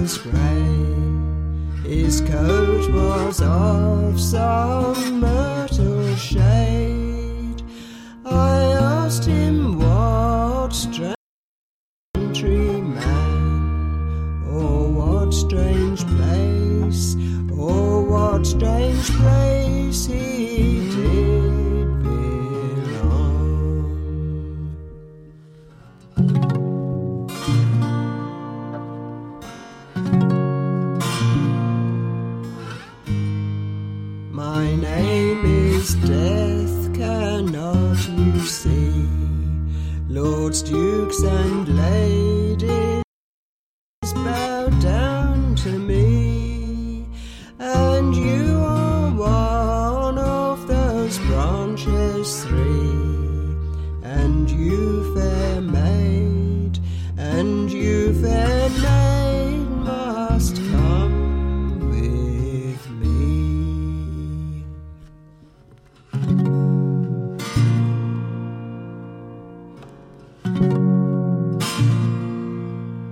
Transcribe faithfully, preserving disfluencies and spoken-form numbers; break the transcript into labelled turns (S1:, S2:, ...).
S1: was grey, his coat was of some myrtle shade. I asked him what strange man, or what strange place, or what strange place he did belong. My name is Death, cannot you see? Lords, do